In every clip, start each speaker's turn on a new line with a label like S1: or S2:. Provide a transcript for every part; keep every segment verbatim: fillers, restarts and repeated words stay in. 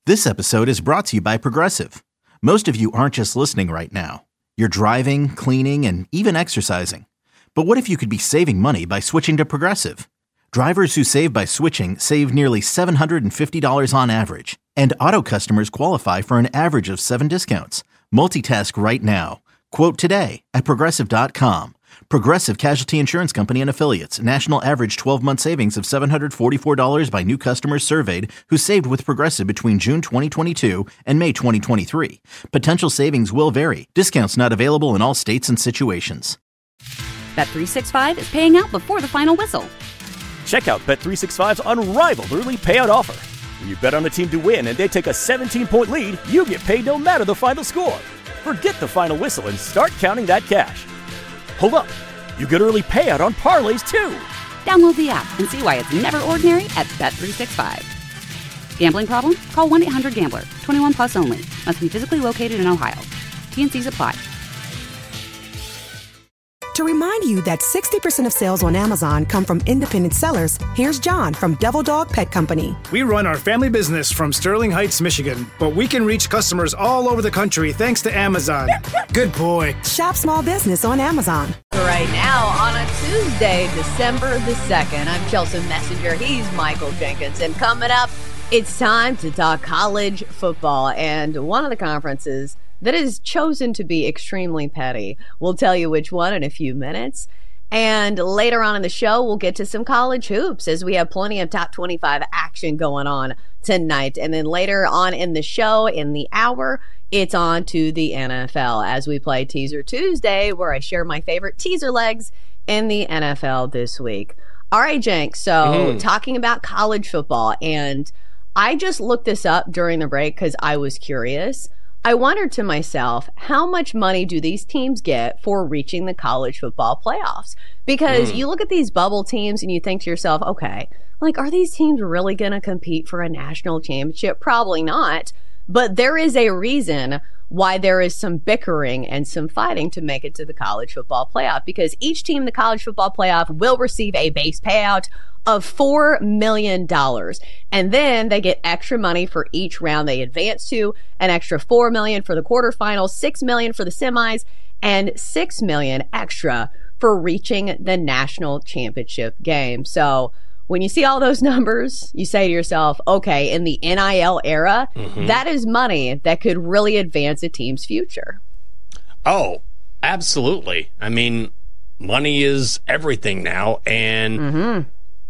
S1: This episode is brought to you by Progressive. Most of you aren't just listening right now. You're driving, cleaning, and even exercising. But what if you could be saving money by switching to Progressive? Drivers who save by switching save nearly seven hundred fifty dollars on average. And auto customers qualify for an average of seven discounts. Multitask right now. Quote today at Progressive dot com. Progressive Casualty Insurance Company and Affiliates. National average twelve-month savings of seven hundred forty-four dollars by new customers surveyed who saved with Progressive between June twenty twenty-two and May twenty twenty-three. Potential savings will vary. Discounts not available in all states and situations.
S2: Bet three sixty-five is paying out before the final whistle.
S3: Check out Bet three sixty-five's unrivaled early payout offer. When you bet on a team to win and they take a seventeen-point lead, you get paid no matter the final score. Forget the final whistle and start counting that cash. Hold up, you get early payout on parlays too.
S2: Download the app and see why it's never ordinary at Bet three sixty-five. Gambling problem? Call one eight hundred gambler. twenty-one plus only. Must be physically located in Ohio. T N Cs apply.
S4: To remind you that sixty percent of sales on Amazon come from independent sellers, here's John from Devil Dog Pet Company.
S5: We run our family business from Sterling Heights, Michigan, but we can reach customers all over the country thanks to Amazon. Good boy.
S4: Shop small business on Amazon.
S6: Right now on a Tuesday, December the second, I'm Chelsea Messenger. He's Michael Jenkins. And coming up, it's time to talk college football. And one of the conferences that is chosen to be extremely petty. We'll tell you which one in a few minutes. And later on in the show, we'll get to some college hoops as we have plenty of top twenty-five action going on tonight. And then later on in the show, in the hour, it's on to the N F L as we play Teaser Tuesday, where I share my favorite teaser legs in the N F L this week. All right, Jenk, so mm-hmm. talking about college football, and I just looked this up during the break because I was curious. I wondered to myself, how much money do these teams get for reaching the college football playoffs? Because mm. you look at these bubble teams and you think to yourself, okay, like, are these teams really going to compete for a national championship? Probably not. But there is a reason why there is some bickering and some fighting to make it to the college football playoff, because each team in the college football playoff will receive a base payout of four million dollars. And then they get extra money for each round they advance to, an extra four million dollars for the quarterfinals, six million dollars for the semis, and six million dollars extra for reaching the national championship game. So when you see all those numbers, you say to yourself, okay, in the N I L era, mm-hmm. that is money that could really advance a team's future.
S7: Oh, absolutely. I mean, money is everything now. And mm-hmm.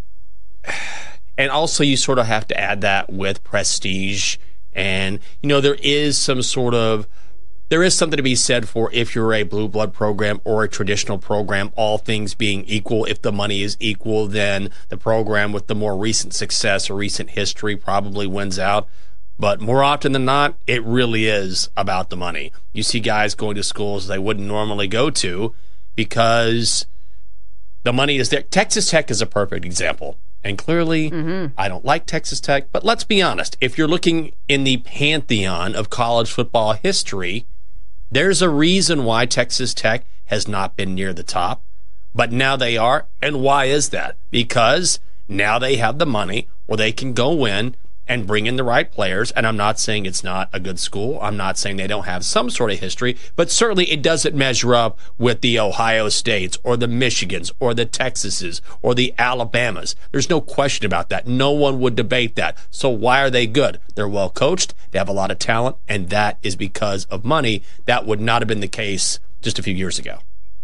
S7: And also you sort of have to add that with prestige. And, you know, there is some sort of, there is something to be said for if you're a blue blood program or a traditional program, all things being equal. If the money is equal, then the program with the more recent success or recent history probably wins out. But more often than not, it really is about the money. You see guys going to schools they wouldn't normally go to because the money is there. Texas Tech is a perfect example. And clearly, mm-hmm. I don't like Texas Tech. But let's be honest. If you're looking in the pantheon of college football history, there's a reason why Texas Tech has not been near the top. But now they are. And why is that? Because now they have the money where they can go in and bring in the right players. And I'm not saying it's not a good school. I'm not saying they don't have some sort of history. But certainly it doesn't measure up with the Ohio States or the Michigans or the Texases or the Alabamas. There's no question about that. No one would debate that. So why are they good? They're well coached. They have a lot of talent. And that is because of money. That would not have been the case just a few years ago.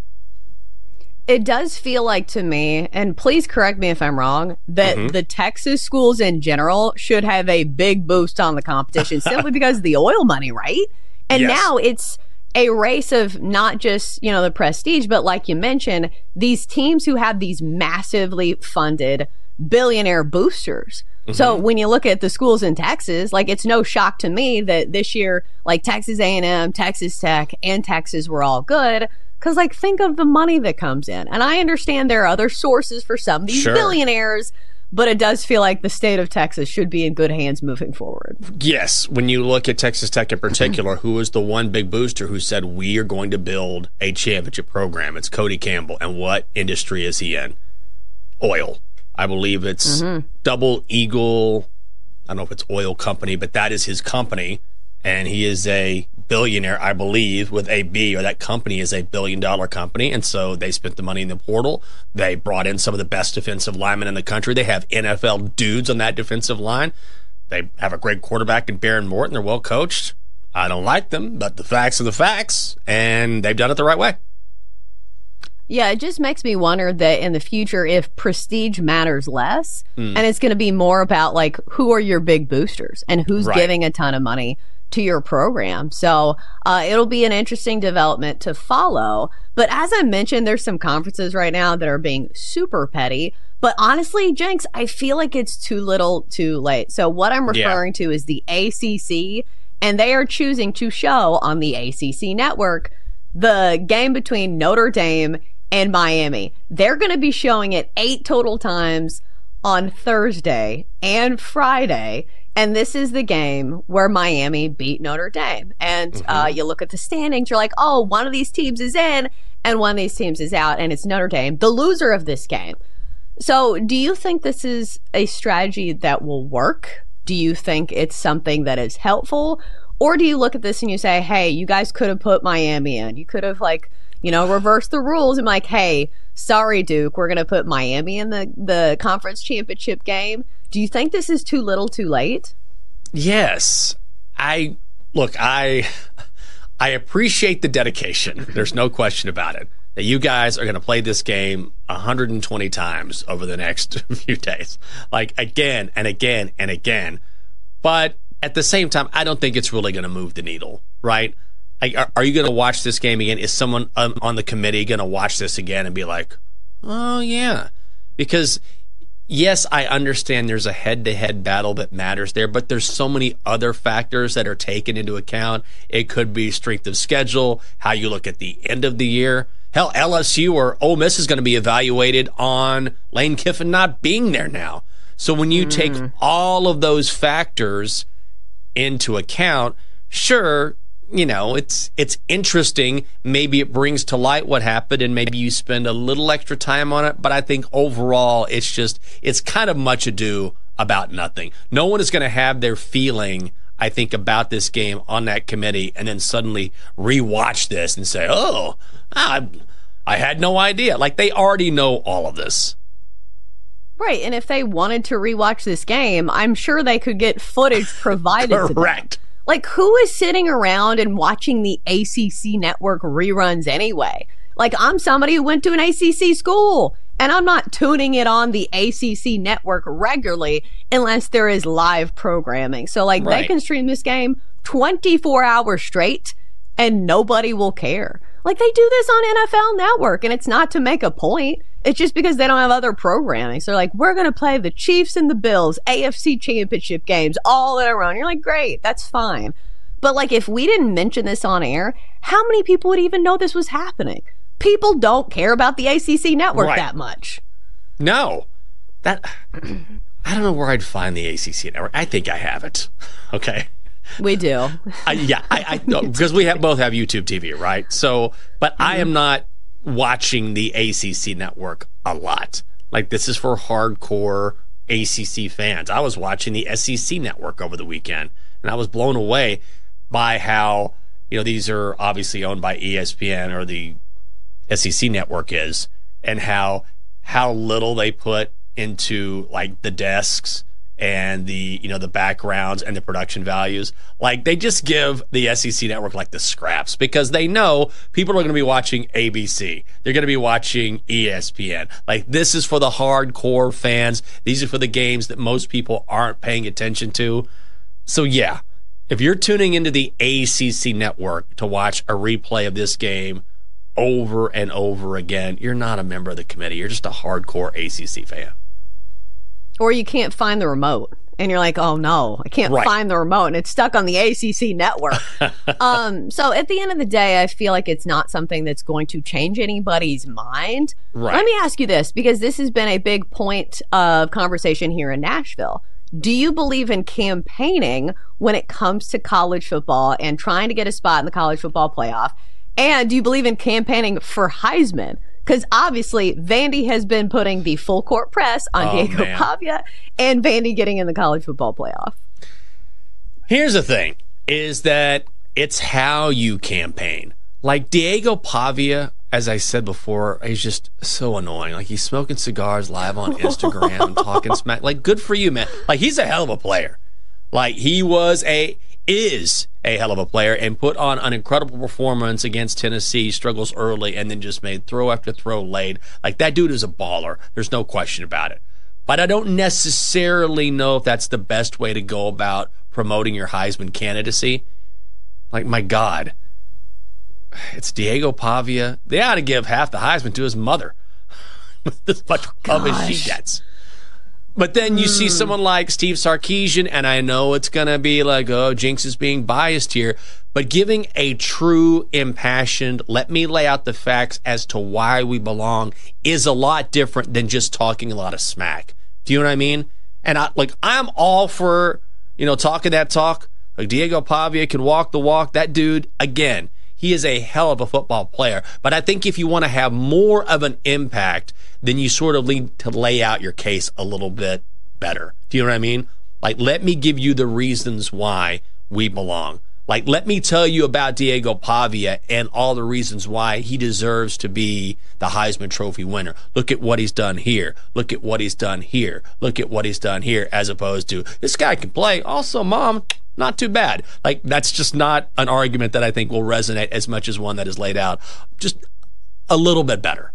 S6: It does feel like to me, and please correct me if I'm wrong, that mm-hmm. the Texas schools in general should have a big boost on the competition simply because of the oil money, right? And yes. now it's a race of not just, you know, the prestige, but like you mentioned, these teams who have these massively funded billionaire boosters. Mm-hmm. So when you look at the schools in Texas, like, it's no shock to me that this year, like, Texas A and M, Texas Tech, and Texas were all good. Because, like, think of the money that comes in. And I understand there are other sources for some of these sure. billionaires, but it does feel like the state of Texas should be in good hands moving forward.
S7: Yes. When you look at Texas Tech in particular, who was the one big booster who said, we are going to build a championship program? It's Cody Campbell. And what industry is he in? Oil. I believe it's mm-hmm. Double Eagle. I don't know if it's oil company, but that is his company. And he is a billionaire, I believe, with a B, or that company is a billion dollar company. And so they spent the money in the portal. They brought in some of the best defensive linemen in the country. They have N F L dudes on that defensive line. They have a great quarterback in Baron Morton. They're well coached. I don't like them, but the facts are the facts, and they've done it the right way.
S6: Yeah, it just makes me wonder that in the future, if prestige matters less, mm. and it's going to be more about, like, who are your big boosters and who's right. giving a ton of money to your program. So uh, it'll be an interesting development to follow. But as I mentioned, there's some conferences right now that are being super petty. But honestly, Jenks, I feel like it's too little too late. So what I'm referring yeah. to is the A C C, and they are choosing to show on the A C C network the game between Notre Dame and Miami. They're going to be showing it eight total times on Thursday and Friday. And this is the game where Miami beat Notre Dame. And mm-hmm. uh, you look at the standings, you're like, oh, one of these teams is in and one of these teams is out, and it's Notre Dame, the loser of this game. So do you think this is a strategy that will work? Do you think it's something that is helpful? Or do you look at this and you say, hey, you guys could have put Miami in. You could have, like, you know, reversed the rules and like, hey, sorry, Duke, we're going to put Miami in the, the conference championship game. Do you think this is too little too late? Yes. I look, I I appreciate the dedication. There's no question about it. That you guys are going to play this game one hundred twenty times over the next few days. Like, again and again and again. But at the same time, I don't think it's really going to move the needle, right? Like, are, are you going to watch this game again? Is someone um, on the committee going to watch this again and be like, oh, yeah? Because yes, I understand there's a head-to-head battle that matters there, but there's so many other factors that are taken into account. It could be strength of schedule, how you look at the end of the year. Hell, L S U or Ole Miss is going to be evaluated on Lane Kiffin not being there now. So when you mm. take all of those factors into account, sure, you know, it's it's interesting. Maybe it brings to light what happened, and maybe you spend a little extra time on it. But I think overall, it's just, it's kind of much ado about nothing. No one is going to have their feeling, I think, about this game on that committee and then suddenly rewatch this and say, oh, I, I had no idea. Like, they already know all of this. Right, and if they wanted to rewatch this game, I'm sure they could get footage provided to them. Correct. Like, who is sitting around and watching the A C C network reruns anyway? Like, I'm somebody who went to an A C C school, and I'm not tuning it on the A C C network regularly unless there is live programming. So, like, right. They can stream this game twenty-four hours straight, and nobody will care. Like, they do this on N F L Network, and it's not to make a point. It's just because they don't have other programming. So they're like, we're going to play the Chiefs and the Bills A F C championship games all in a row. And you're like, great, that's fine. But, like, if we didn't mention this on air, how many people would even know this was happening? People don't care about the A C C network right. that much. No. That I don't know where I'd find the A C C network. I think I have it. Okay. We do. uh, yeah, I, I because we have both have YouTube T V, right? So, but mm-hmm. I am not watching the A C C network a lot. Like, this is for hardcore A C C fans. I was watching the S E C network over the weekend, and I was blown away by how, you know, these are obviously owned by E S P N, or the S E C network is, and how how little they put into, like, the desks and the, you know, the backgrounds and the production values. Like, they just give the S E C network, like, the scraps, because they know people are going to be watching A B C. They're going to be watching E S P N. Like, this is for the hardcore fans. These are for the games that most people aren't paying attention to. So, yeah, if you're tuning into the A C C network to watch a replay of this game over and over again, you're not a member of the committee. You're just a hardcore A C C fan. Or you can't find the remote, and you're like, oh, no, I can't right. find the remote, and it's stuck on the A C C network. um, so at the end of the day, I feel like it's not something that's going to change anybody's mind. Right. Let me ask you this, because this has been a big point of conversation here in Nashville. Do you believe in campaigning when it comes to college football and trying to get a spot in the college football playoff? And do you believe in campaigning for Heisman? Because obviously, Vandy has been putting the full court press on oh, Diego man. Pavia and Vandy getting in the college football playoff.
S7: Here's the thing, is that it's how you campaign. Like Diego Pavia, as I said before, he's just so annoying. Like he's smoking cigars live on Instagram, talking smack. Like good for you, man. Like he's a hell of a player. Like he was a, is a hell of a player and put on an incredible performance against Tennessee, struggles early, and then just made throw after throw laid. Like that dude is a baller. There's no question about it. But I don't necessarily know if that's the best way to go about promoting your Heisman candidacy. Like, my God. It's Diego Pavia. They ought to give half the Heisman to his mother. With as much love as she gets. But then you mm. see someone like Steve Sarkisian, and I know it's going to be like, oh, Jinx is being biased here. But giving a true, impassioned, let me lay out the facts as to why we belong is a lot different than just talking a lot of smack. Do you know what I mean? And I, like, I'm all for, you know, talking that talk. Like Diego Pavia can walk the walk. That dude, again, he is a hell of a football player. But I think if you want to have more of an impact, then you sort of need to lay out your case a little bit better. Do you know what I mean? Like, let me give you the reasons why we belong. Like, let me tell you about Diego Pavia and all the reasons why he deserves to be the Heisman Trophy winner. Look at what he's done here. Look at what he's done here. Look at what he's done here, as opposed to, this guy can play. Also, Mom, not too bad. Like, that's just not an argument that I think will resonate as much as one that is laid out just a little bit better.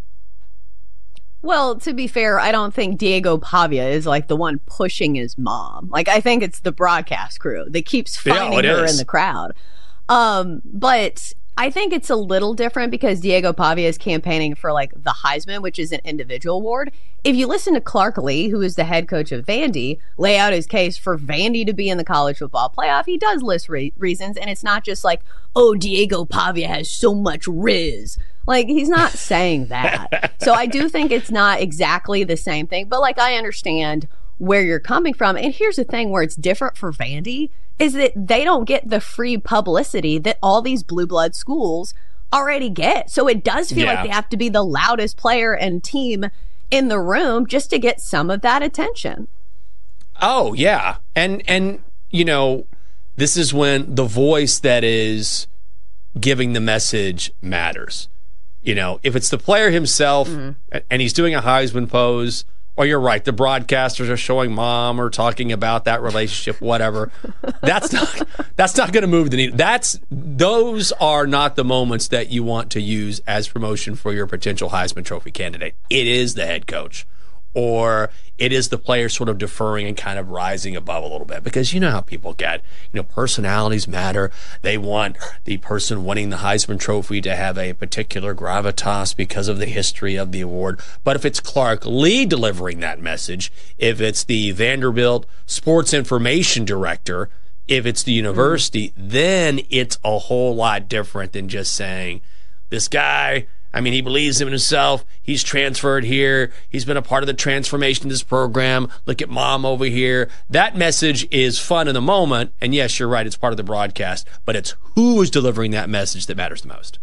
S6: Well, to be fair, I don't think Diego Pavia is like the one pushing his mom. Like, I think it's the broadcast crew that keeps finding yeah, her is. in the crowd. Um, but I think it's a little different because Diego Pavia is campaigning for like the Heisman, which is an individual award. If you listen to Clark Lee, who is the head coach of Vandy, lay out his case for Vandy to be in the college football playoff, he does list re- reasons. And it's not just like, oh, Diego Pavia has so much riz. Like, he's not saying that. So I do think it's not exactly the same thing. But, like, I understand where you're coming from. And here's the thing where it's different for Vandy is that they don't get the free publicity that all these blue blood schools already get. So it does feel yeah. like they have to be the loudest player and team in the room just to get some of that attention.
S7: Oh, yeah. And, and you know, this is when the voice that is giving the message matters. You know, if it's the player himself mm-hmm. and he's doing a Heisman pose, or you're right, the broadcasters are showing mom or talking about that relationship, whatever. That's not that's not going to move the needle. That's those are not the moments that you want to use as promotion for your potential Heisman Trophy candidate. It is the head coach, or it is the player sort of deferring and kind of rising above a little bit, because you know how people get. You know, personalities matter. They want the person winning the Heisman Trophy to have a particular gravitas because of the history of the award. But if it's Clark Lee delivering that message, if it's the Vanderbilt sports information director, if it's the university, mm. then it's a whole lot different than just saying, this guy, I mean, he believes in himself. He's transferred here. He's been a part of the transformation of this program. Look at mom over here. That message is fun in the moment. And yes, you're right. It's part of the broadcast. But it's who is delivering that message that matters the most.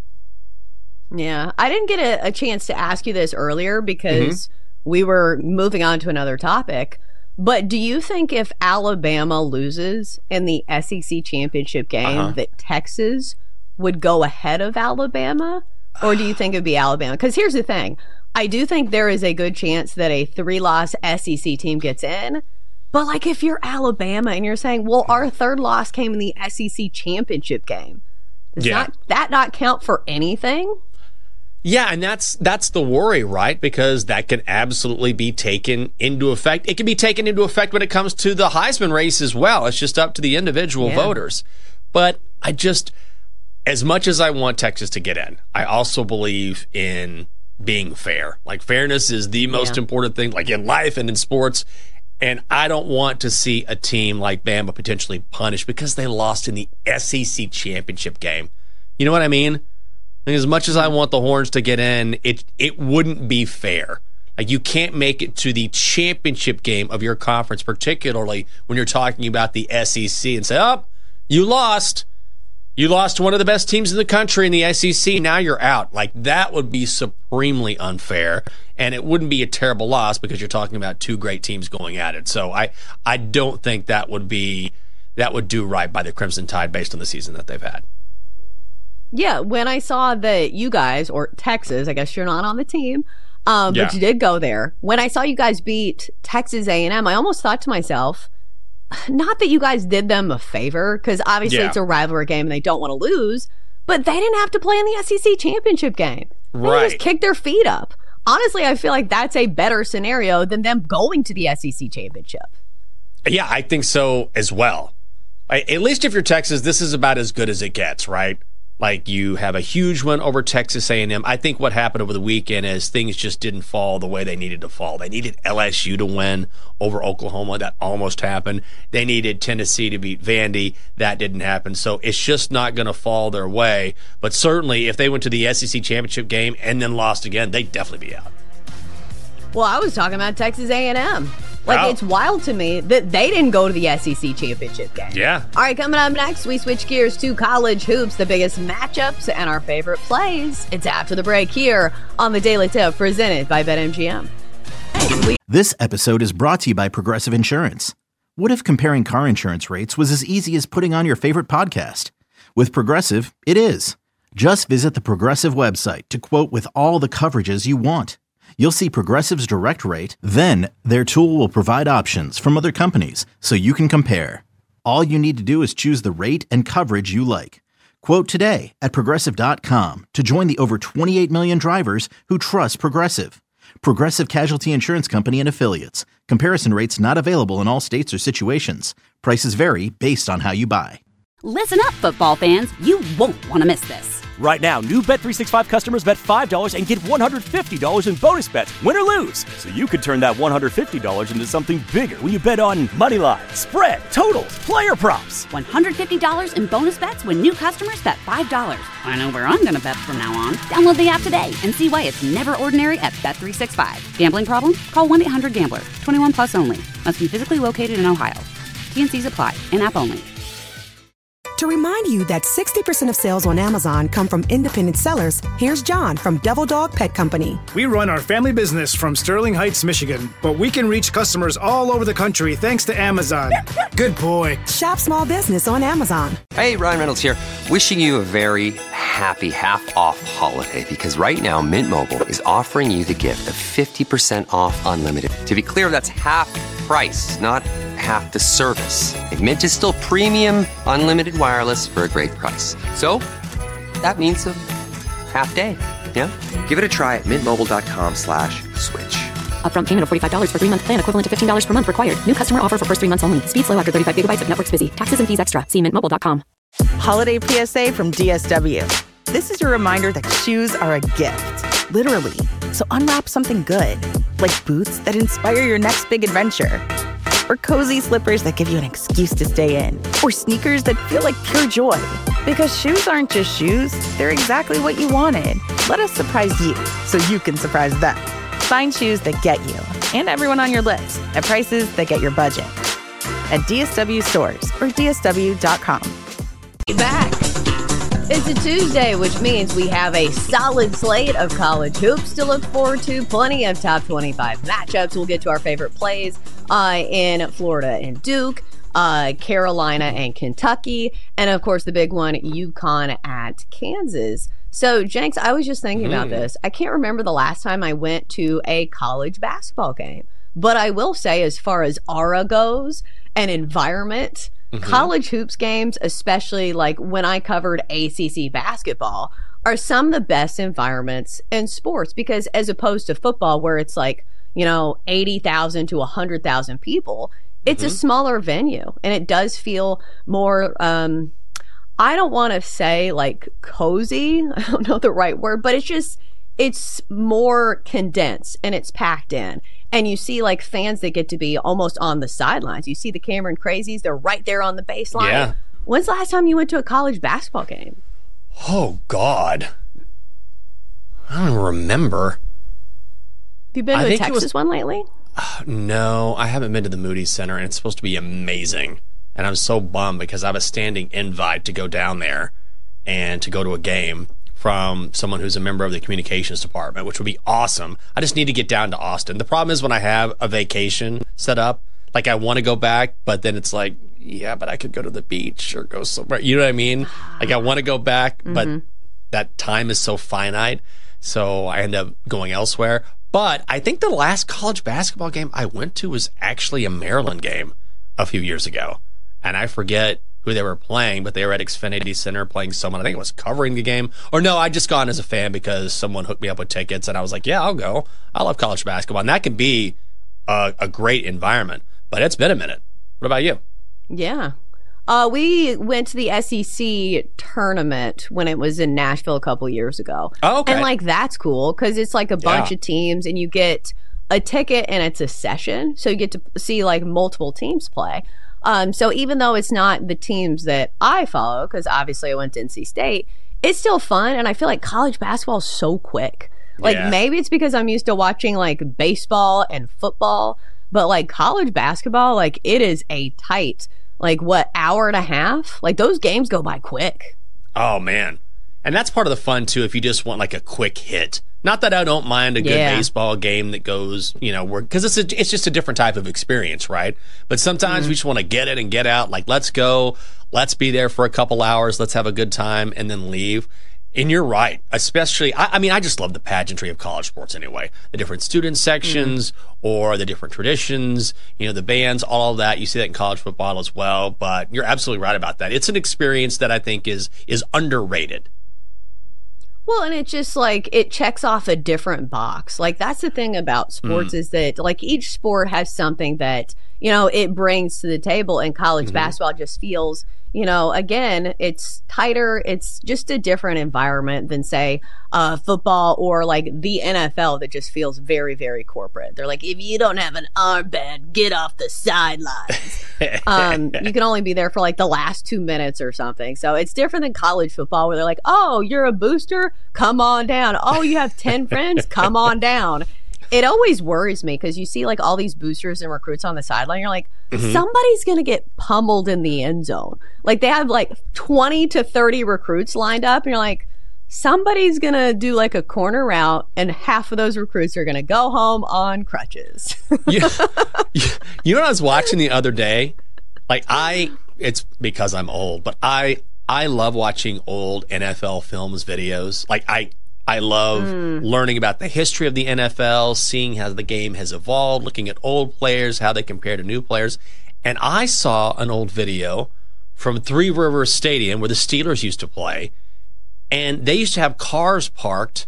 S6: Yeah. I didn't get a, a chance to ask you this earlier because mm-hmm. we were moving on to another topic. But do you think if Alabama loses in the S E C championship game uh-huh. that Texas would go ahead of Alabama? Or do you think it would be Alabama? Because here's the thing. I do think there is a good chance that a three-loss S E C team gets in. But, like, if you're Alabama and you're saying, well, our third loss came in the S E C championship game, does yeah. not, that not count for anything?
S7: Yeah, and that's that's the worry, right? Because that can absolutely be taken into effect. It can be taken into effect when it comes to the Heisman race as well. It's just up to the individual yeah. voters. But I just... As much as I want Texas to get in, I also believe in being fair. Like, fairness is the most yeah. important thing, like in life and in sports. And I don't want to see a team like Bama potentially punished because they lost in the S E C championship game. You know what I mean? Like, as much as I want the Horns to get in, it it wouldn't be fair. Like, you can't make it to the championship game of your conference, particularly when you're talking about the S E C, and say, oh, you lost. You lost one of the best teams in the country in the S E C. Now you're out. Like, that would be supremely unfair, and it wouldn't be a terrible loss because you're talking about two great teams going at it. So I, I don't think that would be that would do right by the Crimson Tide based on the season that they've had.
S6: Yeah, when I saw that you guys, or Texas, I guess you're not on the team, um,
S7: Yeah.
S6: but you did go there. When I saw you guys beat Texas A and M, I almost thought to myself, not that you guys did them a favor, because obviously
S7: Yeah.
S6: it's a rivalry game and they don't want to lose, but they didn't have to play in the S E C championship game. They
S7: Right.
S6: just kicked their feet up. Honestly, I feel like that's a better scenario than them going to the S E C championship.
S7: Yeah, I think so as well. I, at least if you're Texas, this is about as good as it gets, right? Like, you have a huge win over Texas A and M. I think what happened over the weekend is things just didn't fall the way they needed to fall. They needed L S U to win over Oklahoma. That almost happened. They needed Tennessee to beat Vandy. That didn't happen. So it's just not going to fall their way. But certainly, if they went to the S E C championship game and then lost again, they'd definitely be out.
S6: Well, I was talking about Texas A and M. Like,
S7: Wow.
S6: it's wild to me that they didn't go to the S E C championship game.
S7: Yeah.
S6: All right, coming up next, we switch gears to college hoops, the biggest matchups and our favorite plays. It's after the break here on the Daily Tip, presented by BetMGM.
S1: This episode is brought to you by Progressive Insurance. What if comparing car insurance rates was as easy as putting on your favorite podcast? With Progressive, it is. Just visit the Progressive website to quote with all the coverages you want. You'll see Progressive's direct rate, then their tool will provide options from other companies so you can compare. All you need to do is choose the rate and coverage you like. Quote today at Progressive dot com to join the over twenty-eight million drivers who trust Progressive. Progressive Casualty Insurance Company and Affiliates. Comparison rates not available in all states or situations. Prices vary based on how you buy.
S2: Listen up, football fans. You won't want to miss this.
S3: Right now, new Bet three sixty-five customers bet five dollars and get one hundred fifty dollars in bonus bets, win or lose. So you could turn that one hundred fifty dollars into something bigger when you bet on money line, spread, totals, player props.
S2: one hundred fifty dollars in bonus bets when new customers bet five dollars. I know where I'm going to bet from now on. Download the app today and see why it's never ordinary at Bet three sixty-five. Gambling problem? Call one eight hundred gambler. twenty-one plus only. Must be physically located in Ohio. T and C's apply. In-app only.
S4: To remind you that sixty percent of sales on Amazon come from independent sellers, here's John from Devil Dog Pet Company.
S5: We run our family business from Sterling Heights, Michigan, but we can reach customers all over the country thanks to Amazon. Good boy.
S4: Shop small business on Amazon.
S8: Hey, Ryan Reynolds here, wishing you a very happy half-off holiday, because right now Mint Mobile is offering you the gift of fifty percent off unlimited. To be clear, that's half price, not half the service. And Mint is still premium unlimited wireless for a great price. So that means a half day, yeah? Give it a try at mintmobile.com slash switch.
S9: Upfront payment of forty-five dollars for three-month plan, equivalent to fifteen dollars per month required. New customer offer for first three months only. Speed slow after thirty-five gigabytes if network's busy. Taxes and fees extra. See mint mobile dot com.
S10: Holiday P S A from D S W. This is your reminder that shoes are a gift, literally. So unwrap something good, like boots that inspire your next big adventure, or cozy slippers that give you an excuse to stay in, or sneakers that feel like pure joy. Because shoes aren't just shoes, they're exactly what you wanted. Let us surprise you so you can surprise them. Find shoes that get you and everyone on your list at prices that get your budget. At D S W stores or D S W dot com.
S6: Back. It's a Tuesday, which means we have a solid slate of college hoops to look forward to. Plenty of top twenty-five matchups. We'll get to our favorite plays uh, in Florida and Duke, uh, Carolina and Kentucky, and of course the big one, UConn at Kansas. So, Jenks, I was just thinking mm. about this. I can't remember the last time I went to a college basketball game, but I will say, as far as aura goes and environment, mm-hmm. college hoops games, especially like when I covered A C C basketball, are some of the best environments in sports, because as opposed to football where it's like, you know, eighty thousand to one hundred thousand people, it's mm-hmm. a smaller venue, and it does feel more, um, I don't want to say like cozy, I don't know the right word, but it's just, it's more condensed and it's packed in. And you see like fans that get to be almost on the sidelines. You see the Cameron Crazies, they're right there on the baseline.
S7: Yeah.
S6: When's the last time you went to a college basketball game?
S7: Oh, God. I don't remember.
S6: Have you been to
S7: I
S6: a Texas was, one lately?
S7: Uh, no, I haven't been to the Moody Center, and it's supposed to be amazing. And I'm so bummed because I have a standing invite to go down there. and to go to a game from someone who's a member of the communications department, which would be awesome. I just need to get down to Austin. The problem is when I have a vacation set up, like I want to go back, but then it's like, yeah, but I could go to the beach or go somewhere. You know what I mean? Like I want to go back, mm-hmm. but that time is so finite. So I end up going elsewhere. But I think the last college basketball game I went to was actually a Maryland game a few years ago. And I forget who they were playing, but they were at Xfinity Center playing someone. I think it was covering the game. Or no, I just gone as a fan because someone hooked me up with tickets, and I was like, yeah, I'll go. I love college basketball. And that can be a, a great environment. But it's been a minute. What about you?
S6: Yeah. Uh, we went to the S E C tournament when it was in Nashville a couple years ago.
S7: Oh, okay.
S6: And, like, that's cool because it's, like, a bunch
S7: yeah.
S6: of teams, and you get a ticket, and it's a session. So you get to see, like, multiple teams play. Um, so even though it's not the teams that I follow, because obviously I went to N C State, it's still fun. And I feel like college basketball is so quick. Like
S7: yeah.
S6: maybe it's because I'm used to watching like baseball and football, but like college basketball, like it is a tight, like what, hour and a half? Like those games go by quick.
S7: Oh, man. And that's part of the fun, too, if you just want like a quick hit. Not that I don't mind a good
S6: yeah.
S7: baseball game that goes, you know, because it's a, it's just a different type of experience, right? But sometimes mm-hmm. we just want to get it and get out. Like, let's go. Let's be there for a couple hours. Let's have a good time and then leave. And you're right. Especially, I, I mean, I just love the pageantry of college sports anyway. The different student sections mm-hmm. or the different traditions, you know, the bands, all of that. You see that in college football as well. But you're absolutely right about that. It's an experience that I think is is underrated.
S6: Well, and it just like it checks off a different box. Like that's the thing about sports mm. is that like each sport has something that, you know, it brings to the table, and college mm-hmm. basketball just feels, you know, again, it's tighter. It's just a different environment than say uh, football or like the N F L that just feels very, very corporate. They're like, if you don't have an armband, get off the sidelines. um, you can only be there for like the last two minutes or something. So it's different than college football where they're like, oh, you're a booster? Come on down. Oh, you have ten friends? Come on down. It always worries me because you see like all these boosters and recruits on the sideline. You're like, mm-hmm. somebody's going to get pummeled in the end zone. Like they have like twenty to thirty recruits lined up. And you're like, somebody's going to do like a corner route and half of those recruits are going to go home on crutches.
S7: yeah. You know what I was watching the other day? Like I, it's because I'm old, but I, I love watching old N F L films, videos. Like I, I love mm. learning about the history of the N F L, seeing how the game has evolved, looking at old players, how they compare to new players. And I saw an old video from Three Rivers Stadium where the Steelers used to play, and they used to have cars parked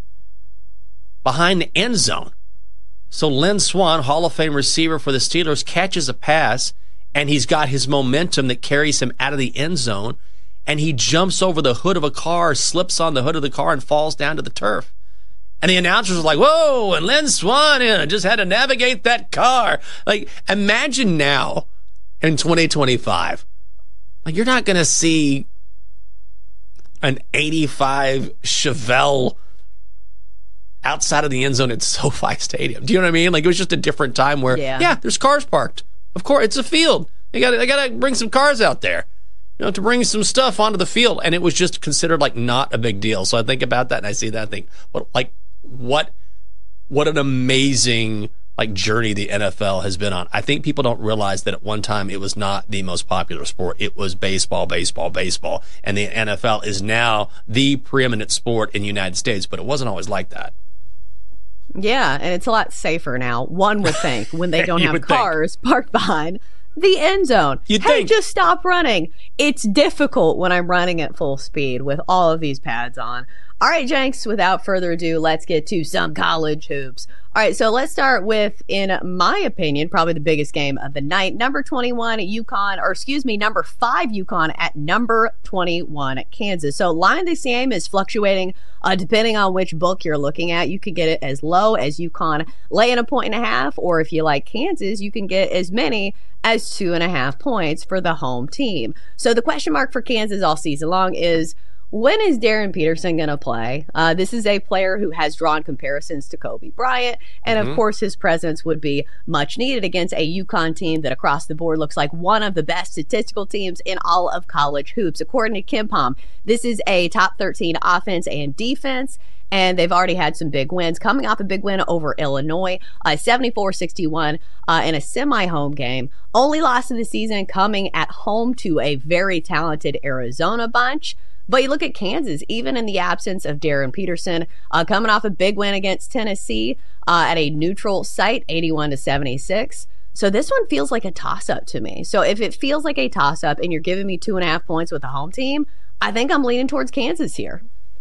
S7: behind the end zone. So Lynn Swann, Hall of Fame receiver for the Steelers, catches a pass, and he's got his momentum that carries him out of the end zone, and he jumps over the hood of a car, slips on the hood of the car, and falls down to the turf. And the announcers were like, whoa, and Lynn Swann in, just had to navigate that car. Like, imagine now in twenty twenty-five, like, you're not going to see an eighty-five Chevelle outside of the end zone at SoFi Stadium. Do you know what I mean? Like, it was just a different time where, yeah, yeah there's cars parked. Of course, it's a field. They got they got to bring some cars out there, you know, to bring some stuff onto the field. And it was just considered like not a big deal. So I think about that and I see that and think, what, like, what, what an amazing like journey the N F L has been on. I think people don't realize that at one time it was not the most popular sport. It was baseball, baseball, baseball. And the N F L is now the preeminent sport in the United States, but it wasn't always like that.
S6: Yeah, and it's a lot safer now, one would think, when they don't have cars think. parked behind the end zone.
S7: You'd
S6: hey,
S7: think.
S6: Just stop running. It's difficult when I'm running at full speed with all of these pads on. All right, Jenks, without further ado, let's get to some college hoops. All right, so let's start with, in my opinion, probably the biggest game of the night. Number twenty-one at UConn, or excuse me, number five UConn at number twenty-one at Kansas. So line this game is fluctuating uh, depending on which book you're looking at. You can get it as low as UConn laying a point and a half, or if you like Kansas, you can get as many as two and a half points for the home team. So the question mark for Kansas all season long is, when is Darren Peterson going to play? Uh, this is a player who has drawn comparisons to Kobe Bryant, and mm-hmm. of course his presence would be much needed against a UConn team that across the board looks like one of the best statistical teams in all of college hoops. According to KenPom, this is a top thirteen offense and defense, and they've already had some big wins, coming off a big win over Illinois, uh, seventy-four sixty-one uh, in a semi-home game. Only loss of the season coming at home to a very talented Arizona bunch. But you look at Kansas, even in the absence of Darren Peterson, uh, coming off a big win against Tennessee uh, at a neutral site, eighty-one to seventy-six. So this one feels like a toss-up to me. So if it feels like a toss-up and you're giving me two and a half points with the home team, I think I'm leaning towards Kansas here.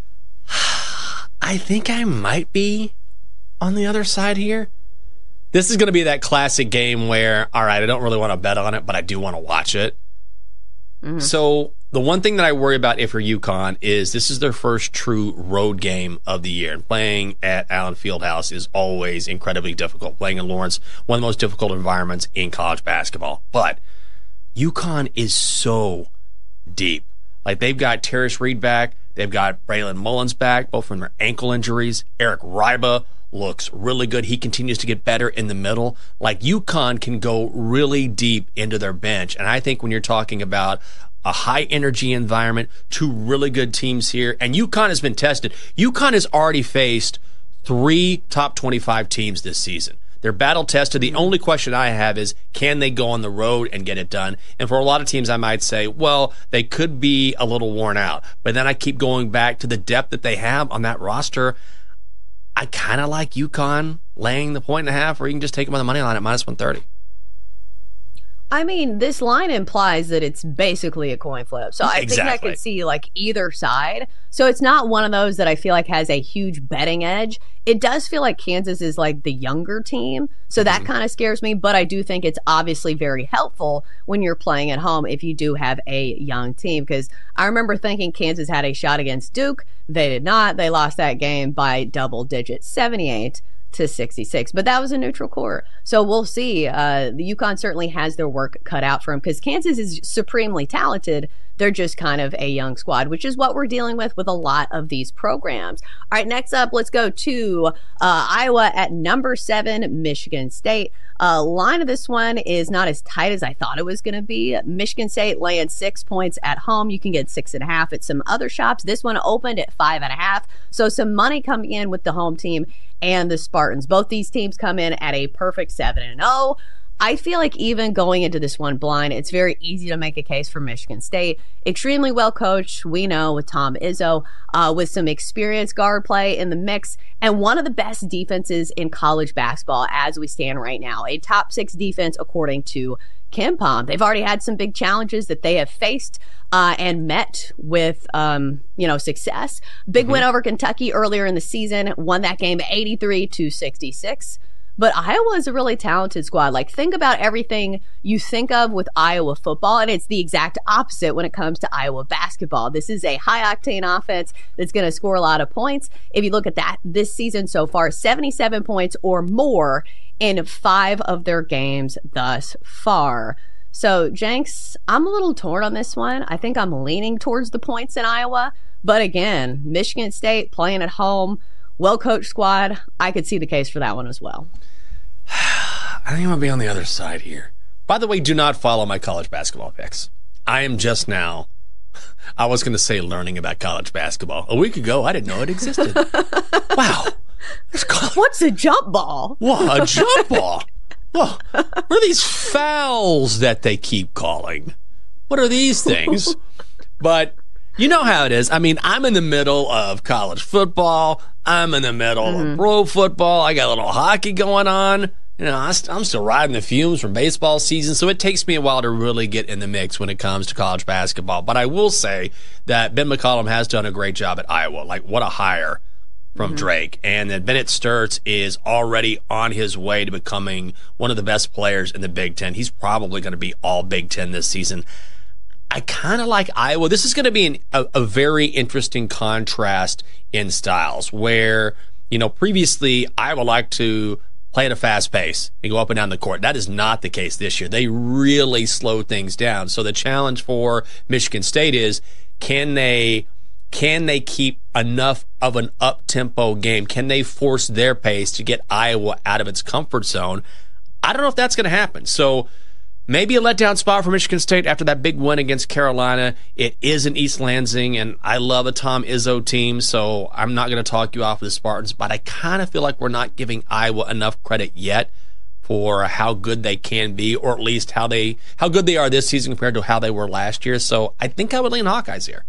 S7: I think I might be on the other side here. This is going to be that classic game where, all right, I don't really want to bet on it, but I do want to watch it. Mm-hmm. So the one thing that I worry about if you're UConn is this is their first true road game of the year. And playing at Allen Fieldhouse is always incredibly difficult. Playing in Lawrence, one of the most difficult environments in college basketball. But UConn is so deep. Like, they've got Terrace Reed back. They've got Braylon Mullins back, both from their ankle injuries. Eric Ryba looks really good. He continues to get better in the middle. Like, UConn can go really deep into their bench. And I think when you're talking about a high-energy environment, two really good teams here, and UConn has been tested. UConn has already faced three top twenty-five teams this season. They're battle-tested. The only question I have is, can they go on the road and get it done? And for a lot of teams, I might say, well, they could be a little worn out. But then I keep going back to the depth that they have on that roster. I kind of like UConn laying the point and a half, or you can just take them on the money line at minus one thirty.
S6: I mean, this line implies that it's basically a coin flip. So I
S7: exactly.
S6: think I could see like either side. So it's not one of those that I feel like has a huge betting edge. It does feel like Kansas is like the younger team. So that mm-hmm. kind of scares me. But I do think it's obviously very helpful when you're playing at home if you do have a young team. Because I remember thinking Kansas had a shot against Duke. They did not. They lost that game by double digits, seventy-eight to sixty-six, but that was a neutral court. So we'll see. Uh, the UConn certainly has their work cut out for them because Kansas is supremely talented. They're just kind of a young squad, which is what we're dealing with with a lot of these programs. All right, next up, let's go to uh, Iowa at number seven, Michigan State. Uh, line of this one is not as tight as I thought it was going to be. Michigan State laying six points at home. You can get six and a half at some other shops. This one opened at five and a half. So some money coming in with the home team and the Spartans. Both these teams come in at a perfect seven and oh. I feel like even going into this one blind, it's very easy to make a case for Michigan State. Extremely well coached, we know, with Tom Izzo, uh, with some experienced guard play in the mix, and one of the best defenses in college basketball as we stand right now. A top six defense according to KenPom. They've already had some big challenges that they have faced uh, and met with, um, you know, success. Big mm-hmm. win over Kentucky earlier in the season, won that game eighty-three to sixty-six. But Iowa is a really talented squad. Like, think about everything you think of with Iowa football, and it's the exact opposite when it comes to Iowa basketball. This is a high-octane offense that's going to score a lot of points. If you look at that this season so far, seventy-seven points or more in five of their games thus far. So, Jenks, I'm a little torn on this one. I think I'm leaning towards the points in Iowa. But again, Michigan State playing at home, well-coached squad. I could see the case for that one as well.
S7: I think I'm going to be on the other side here. By the way, do not follow my college basketball picks. I am just now, I was going to say learning about college basketball. A week ago, I didn't know it existed. Wow.
S6: What's a jump ball?
S7: What, a jump ball? Well, what are these fouls that they keep calling? What are these things? But you know how it is. I mean, I'm in the middle of college football. I'm in the middle mm-hmm. of pro football. I got a little hockey going on. You know, I'm still riding the fumes from baseball season, so it takes me a while to really get in the mix when it comes to college basketball. But I will say that Ben McCollum has done a great job at Iowa. Like, what a hire from mm-hmm. Drake. And that Bennett Sturts is already on his way to becoming one of the best players in the Big Ten. He's probably going to be all Big Ten this season. I kind of like Iowa. This is going to be an, a, a very interesting contrast in styles where, you know, previously Iowa liked to play at a fast pace and go up and down the court. That is not the case this year. They really slowed things down. So the challenge for Michigan State is, can they can they keep enough of an up-tempo game? Can they force their pace to get Iowa out of its comfort zone? I don't know if that's going to happen. So maybe a letdown spot for Michigan State after that big win against Carolina. It is in East Lansing, and I love a Tom Izzo team, so I'm not going to talk you off of the Spartans, but I kind of feel like we're not giving Iowa enough credit yet for how good they can be, or at least how they how good they are this season compared to how they were last year. So I think I would lean Hawkeyes here.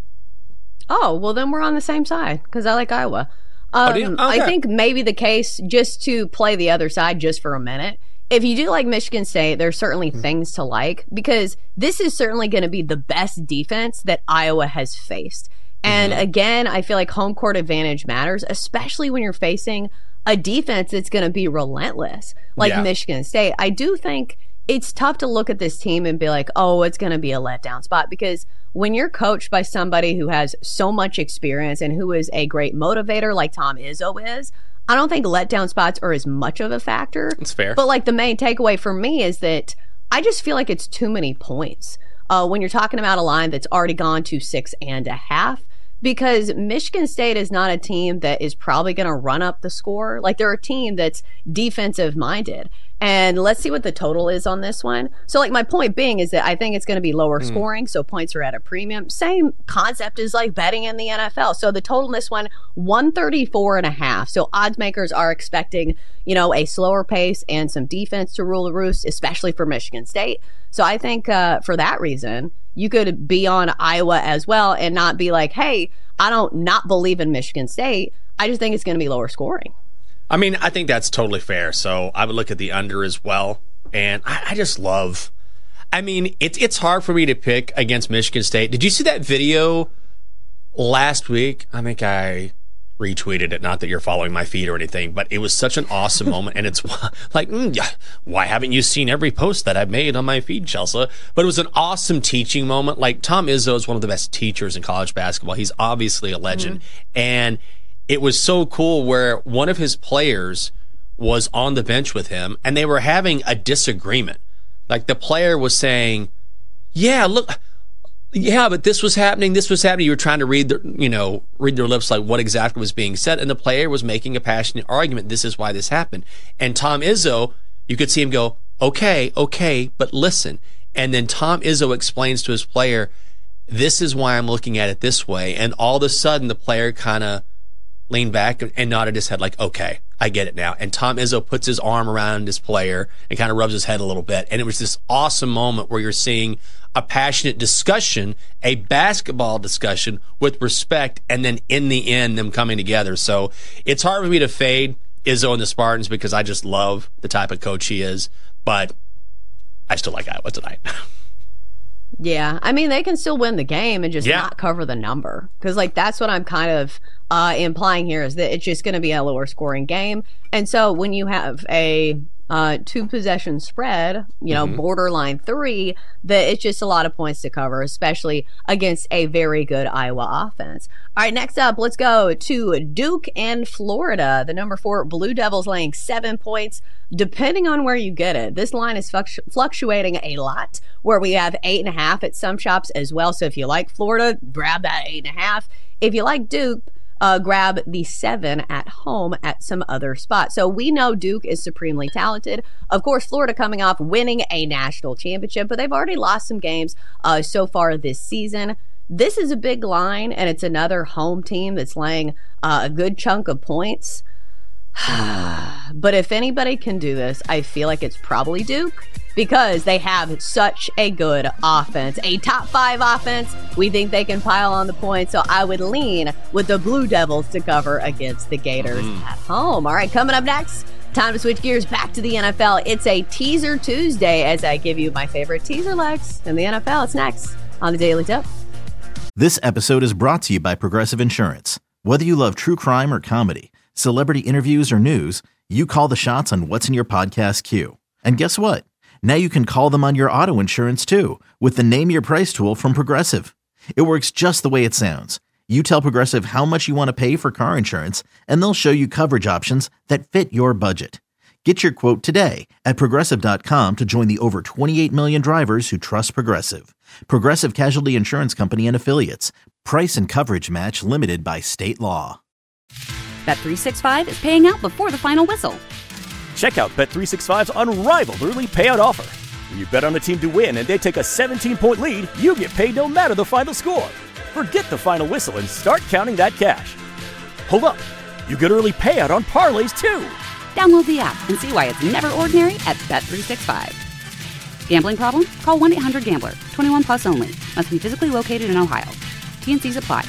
S6: Oh, well, then we're on the same side because I like Iowa. Um,
S7: oh, do you? Okay.
S6: I think maybe the case, just to play the other side just for a minute, if you do like Michigan State, there's certainly mm-hmm. things to like, because this is certainly going to be the best defense that Iowa has faced. And mm-hmm. again, I feel like home court advantage matters, especially when you're facing a defense that's going to be relentless, like yeah. Michigan State. I do think it's tough to look at this team and be like, oh, it's going to be a letdown spot, because when you're coached by somebody who has so much experience and who is a great motivator like Tom Izzo is, I don't think letdown spots are as much of a factor.
S7: It's fair.
S6: But like the main takeaway for me is that I just feel like it's too many points uh, when you're talking about a line that's already gone to six and a half. Because Michigan State is not a team that is probably going to run up the score. Like, they're a team that's defensive minded. And let's see what the total is on this one. So, like, my point being is that I think it's going to be lower mm. scoring, so points are at a premium. Same concept as, like, betting in the N F L. So the total in this one, one thirty-four and a half. So odds makers are expecting, you know, a slower pace and some defense to rule the roost, especially for Michigan State. So I think uh, for that reason, you could be on Iowa as well and not be like, hey, I don't not believe in Michigan State. I just think it's going to be lower scoring.
S7: I mean, I think that's totally fair. So I would look at the under as well. And I, I just love, I mean, it's it's hard for me to pick against Michigan State. Did you see that video last week? I think I retweeted it. Not that you're following my feed or anything, but it was such an awesome moment. And it's like, mm, yeah, why haven't you seen every post that I've made on my feed, Chelsea? But it was an awesome teaching moment. Like, Tom Izzo is one of the best teachers in college basketball. He's obviously a legend. Mm-hmm. And it was so cool where one of his players was on the bench with him and they were having a disagreement. Like, the player was saying, yeah, look, yeah, but this was happening, this was happening. You were trying to read, the, you know, read their lips, like what exactly was being said. And the player was making a passionate argument. This is why this happened. And Tom Izzo, you could see him go, okay, okay, but listen. And then Tom Izzo explains to his player, this is why I'm looking at it this way. And all of a sudden, the player kind of leaned back and nodded his head like, okay, I get it now. And Tom Izzo puts his arm around his player and kind of rubs his head a little bit. And it was this awesome moment where you're seeing a passionate discussion, a basketball discussion with respect, and then in the end, them coming together. So it's hard for me to fade Izzo and the Spartans because I just love the type of coach he is. But I still like Iowa tonight.
S6: Yeah, I mean, they can still win the game and just
S7: yeah.
S6: not cover the number. Because, like, that's what I'm kind of uh, implying here, is that it's just going to be a lower scoring game. And so when you have a uh, two possession spread, you know, mm-hmm. borderline three, that it's just a lot of points to cover, especially against a very good Iowa offense. All right, next up, let's go to Duke and Florida. The number four Blue Devils laying seven points. Depending on where you get it, this line is fluctu- fluctuating a lot, where we have eight and a half at some shops as well. So if you like Florida, grab that eight and a half. If you like Duke, uh, grab the seven at home at some other spots. So we know Duke is supremely talented. Of course, Florida coming off winning a national championship, but they've already lost some games uh, so far this season. This is a big line, and it's another home team that's laying uh, a good chunk of points. But if anybody can do this, I feel like it's probably Duke, because they have such a good offense, a top five offense. We think they can pile on the points, so I would lean with the Blue Devils to cover against the Gators mm. at home. All right, coming up next, time to switch gears back to the N F L. It's a Teaser Tuesday as I give you my favorite teaser legs in the N F L. It's next on the Daily Tip.
S1: This episode is brought to you by Progressive Insurance. Whether you love true crime or comedy, celebrity interviews or news, you call the shots on what's in your podcast queue. And guess what? Now you can call them on your auto insurance too, with the Name Your Price tool from Progressive. It works just the way it sounds. You tell Progressive how much you want to pay for car insurance, and they'll show you coverage options that fit your budget. Get your quote today at Progressive dot com to join the over twenty-eight million drivers who trust Progressive. Progressive Casualty Insurance Company and Affiliates. Price and coverage match limited by state law.
S2: Bet three sixty-five is paying out before the final whistle.
S3: Check out Bet three sixty-five's unrivaled early payout offer. When you bet on a team to win and they take a seventeen-point lead, you get paid no matter the final score. Forget the final whistle and start counting that cash. Hold up. You get early payout on parlays, too.
S2: Download the app and see why it's never ordinary at Bet three sixty-five. Gambling problem? Call one eight hundred gambler. twenty-one plus only. Must be physically located in Ohio. T N Cs apply.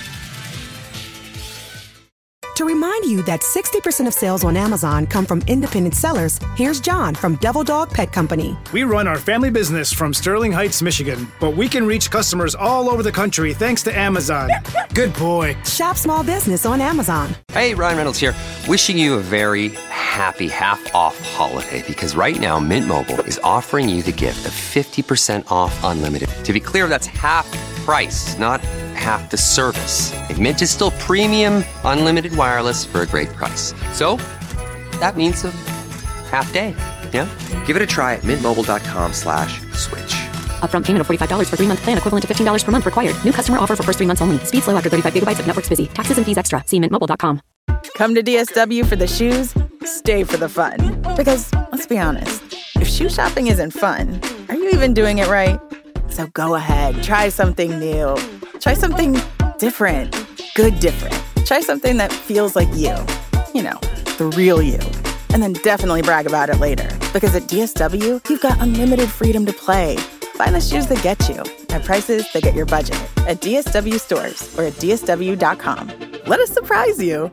S4: To remind you that sixty percent of sales on Amazon come from independent sellers, here's John from Devil Dog Pet Company.
S5: We run our family business from Sterling Heights, Michigan, but we can reach customers all over the country thanks to Amazon. Good boy.
S4: Shop small business on Amazon.
S8: Hey, Ryan Reynolds here. Wishing you a very happy half-off holiday because right now Mint Mobile is offering you the gift of fifty percent off unlimited. To be clear, that's half price, not half the service. And Mint is still premium unlimited wireless for a great price. So that means a half day. Yeah? Give it a try at mintmobile.com slash switch.
S9: Upfront payment of forty-five dollars for three-month plan equivalent to fifteen dollars per month required. New customer offer for first three months only. Speed slow after thirty-five gigabytes if network's busy. Taxes and fees extra. See mint mobile dot com.
S10: Come to D S W for the shoes, stay for the fun. Because, let's be honest, if shoe shopping isn't fun, are you even doing it right? So go ahead, try something new. Try something different. Good different. Try something that feels like you. You know, the real you. And then definitely brag about it later. Because at D S W, you've got unlimited freedom to play. Find the shoes that get you at prices that get your budget at D S W stores or at D S W dot com. Let us surprise you.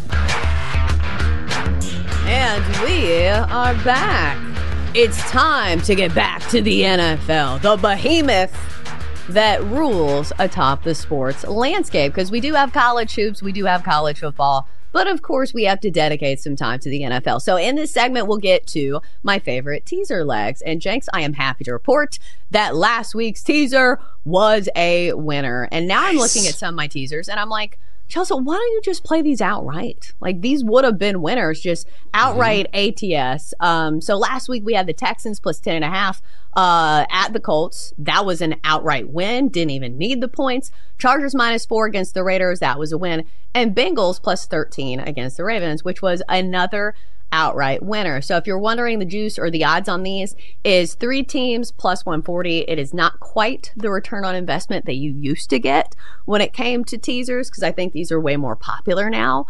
S6: And we are back. It's time to get back to the N F L, the behemoth that rules atop the sports landscape. Because we do have college hoops, we do have college football, but of course we have to dedicate some time to the N F L. So in this segment, we'll get to my favorite teaser legs. And Jenks, I am happy to report that last week's teaser was a winner. And now nice. I'm looking at some of my teasers and I'm like, Chelsea, why don't you just play these outright? Like, these would have been winners, just outright mm-hmm. A T S. Um, so last week we had the Texans plus ten and a half uh, at the Colts. That was an outright win. Didn't even need the points. Chargers minus four against the Raiders. That was a win. And Bengals plus thirteen against the Ravens, which was another outright winner. So if you're wondering, the juice or the odds on these is three teams plus one forty. It is not quite the return on investment that you used to get when it came to teasers, because I think these are way more popular now.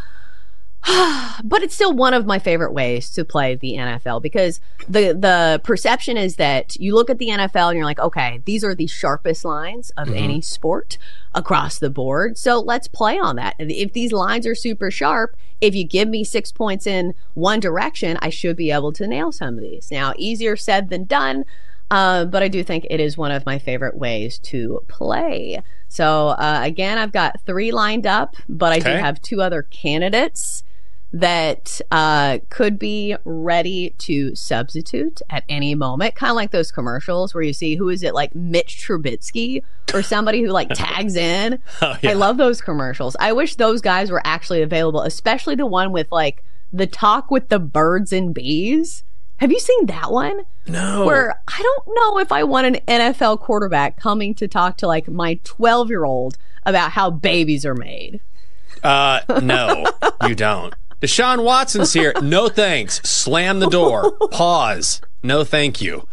S6: But it's still one of my favorite ways to play the N F L, because the the perception is that you look at the N F L and you're like, okay, these are the sharpest lines of mm-hmm. any sport across the board. So let's play on that. If these lines are super sharp, if you give me six points in one direction, I should be able to nail some of these. Now, easier said than done, uh, but I do think it is one of my favorite ways to play. So uh, again, I've got three lined up, but I okay. do have two other candidates that uh, could be ready to substitute at any moment. Kind of like those commercials where you see, who is it, like Mitch Trubisky or somebody who like tags in. Oh, yeah. I love those commercials. I wish those guys were actually available, especially the one with like the talk with the birds and bees. Have you seen that one?
S7: No.
S6: Where I don't know if I want an N F L quarterback coming to talk to like my twelve-year-old about how babies are made.
S7: Uh, no, you don't. Deshaun Watson's here. No thanks. Slam the door. Pause. No thank you.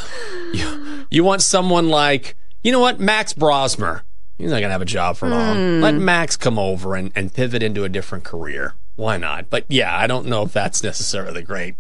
S7: You, you want someone like, you know what, Max Brosmer. He's not going to have a job for long. Mm. Let Max come over and, and pivot into a different career. Why not? But yeah, I don't know if that's necessarily great.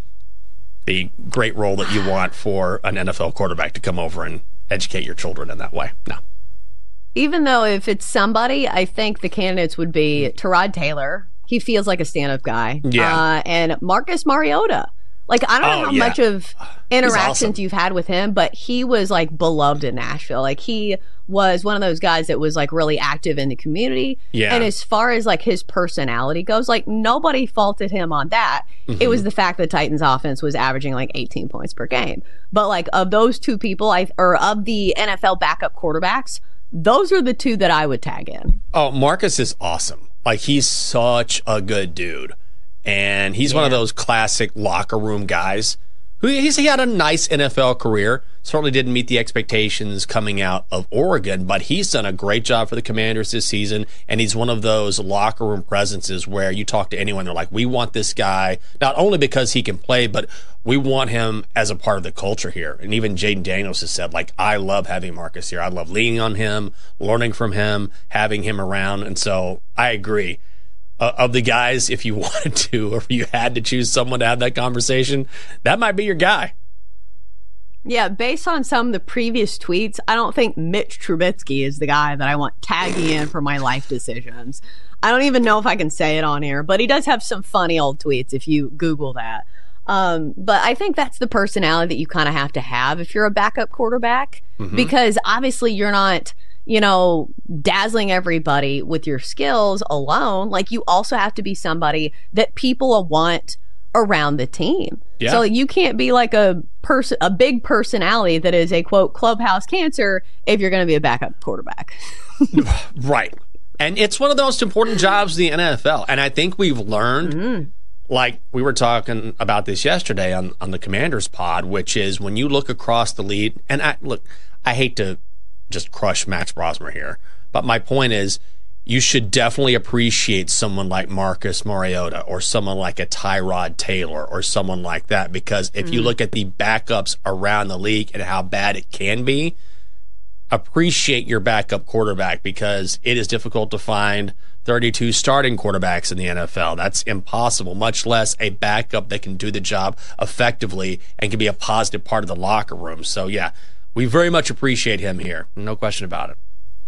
S7: The great role that you want for an N F L quarterback to come over and educate your children in that way. No.
S6: Even though if it's somebody, I think the candidates would be Tyrod Taylor. He feels like a stand-up guy.
S7: Yeah.
S6: Uh, and Marcus Mariota. Like, I don't know
S7: oh,
S6: how
S7: yeah.
S6: much of interactions
S7: awesome.
S6: you've had with him, but he was, like, beloved in Nashville. Like, he was one of those guys that was, like, really active in the community.
S7: Yeah.
S6: And as far as, like, his personality goes, like, nobody faulted him on that. Mm-hmm. It was the fact that Titans offense was averaging, like, eighteen points per game. But, like, of those two people, I or of the N F L backup quarterbacks, those are the two that I would tag in.
S7: Oh, Marcus is awesome. Like, he's such a good dude. And he's yeah. one of those classic locker room guys who he's, he had a nice N F L career. Certainly didn't meet the expectations coming out of Oregon, but he's done a great job for the Commanders this season, and he's one of those locker room presences where you talk to anyone, they're like, we want this guy, not only because he can play, but we want him as a part of the culture here. And even Jaden Daniels has said, like, I love having Marcus here. I love leaning on him, learning from him, having him around. And so I agree. Uh, of the guys, if you wanted to, or if you had to choose someone to have that conversation, that might be your guy.
S6: Yeah, based on some of the previous tweets, I don't think Mitch Trubisky is the guy that I want tagging in for my life decisions. I don't even know if I can say it on air, but he does have some funny old tweets if you Google that. Um, but I think that's the personality that you kind of have to have if you're a backup quarterback, mm-hmm. because obviously you're not, you know, dazzling everybody with your skills alone. Like, you also have to be somebody that people want around the team. Yeah. So you can't be like a person, a big personality that is a quote clubhouse cancer if you're going to be a backup quarterback.
S7: Right. And it's one of the most important jobs in the N F L. And I think we've learned, mm-hmm. like we were talking about this yesterday on, on the Commanders pod, which is when you look across the lead, and I look, I hate to just crush Max Brosmer here, but my point is, you should definitely appreciate someone like Marcus Mariota or someone like a Tyrod Taylor or someone like that, because if mm-hmm. you look at the backups around the league and how bad it can be, appreciate your backup quarterback, because it is difficult to find thirty-two starting quarterbacks in the N F L. That's impossible, much less a backup that can do the job effectively and can be a positive part of the locker room. So, yeah, we very much appreciate him here. No question about it.